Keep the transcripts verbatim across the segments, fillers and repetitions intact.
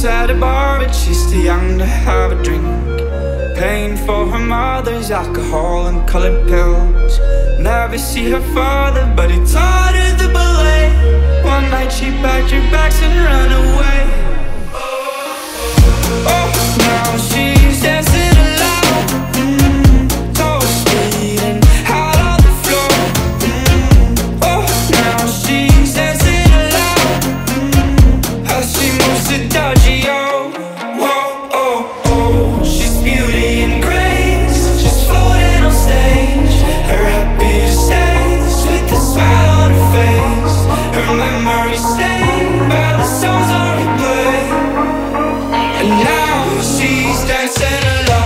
She's at a bar, but she's too young to have a drink. Paying for her mother's alcohol and colored pills. Never see her father, but he taught her the ballet. One night she packed her bags and ran away. Oh, now she's dancing alone, mm, toes speeding out on the floor. mm, Oh, now she's dancing alone, mm, as she moves to dodgy, oh. Whoa, oh, oh, she's beauty and grace, just floating on stage. Her happiest days with a smile on her face. Her memories stained by the songs on replay. And now she's dancing alone.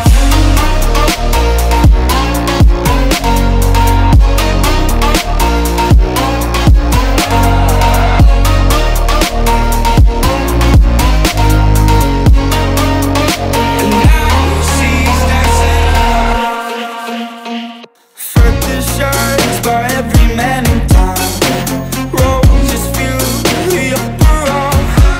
And now she's dancing alone. Fetishes by every man in town. Roses fill the upper room.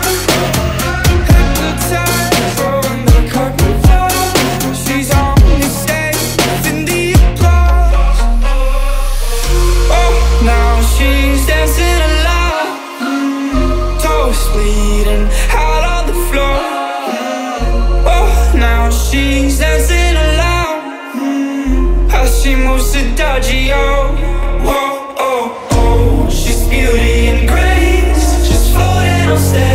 Hypnotized from the carpet floor. She's only safe in the applause. Oh, now she's dancing alone, mm, toes bleeding out on the floor. mm, Oh, now she's dancing alone, mm, as she moves to dodgy, oh. Whoa, oh, oh, she's beauty and grace, just floating on stage.